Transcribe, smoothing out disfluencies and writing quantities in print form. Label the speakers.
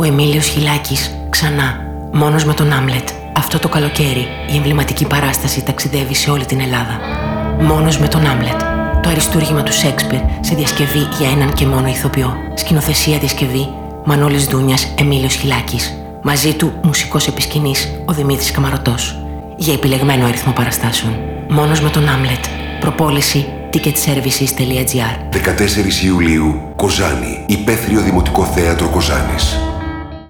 Speaker 1: Ο Εμίλιος Χιλάκης, ξανά, μόνος με τον Άμλετ. Αυτό το καλοκαίρι, η εμβληματική παράσταση ταξιδεύει σε όλη την Ελλάδα. Μόνος με τον Άμλετ. Το αριστούργημα του Σέξπιρ σε διασκευή για έναν και μόνο ηθοποιό. Σκηνοθεσία διασκευή, Μανώλης Δούνιας, Εμίλιος Χιλάκης. Μαζί του, μουσικός επισκηνής, ο Δημήτρης Καμαρωτός. Για επιλεγμένο αριθμό παραστάσεων. Μόνος με τον Άμλετ. Προπόληση ticketservices.gr.
Speaker 2: 14 Ιουλίου, Κοζάνη, Υπαίθριο Δημοτικό Θέατρο Κοζάνης.